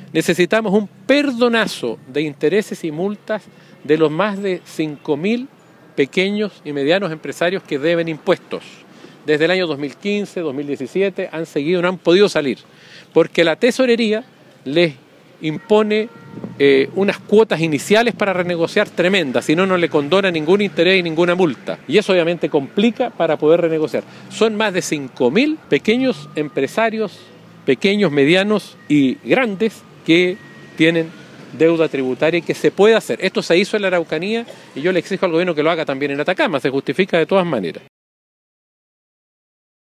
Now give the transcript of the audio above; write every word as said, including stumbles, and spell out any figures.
necesitamos un perdonazo de intereses y multas de los más de cinco mil pequeños y medianos empresarios que deben impuestos. Desde el año dos mil quince, dos mil diecisiete han seguido, no han podido salir, porque la tesorería les impone eh, unas cuotas iniciales para renegociar tremendas, si no, no le condona ningún interés y ninguna multa. Y eso obviamente complica para poder renegociar. Son más de cinco mil pequeños empresarios, pequeños, medianos y grandes, que tienen deuda tributaria y que se puede hacer. Esto se hizo en la Araucanía y yo le exijo al gobierno que lo haga también en Atacama, se justifica de todas maneras.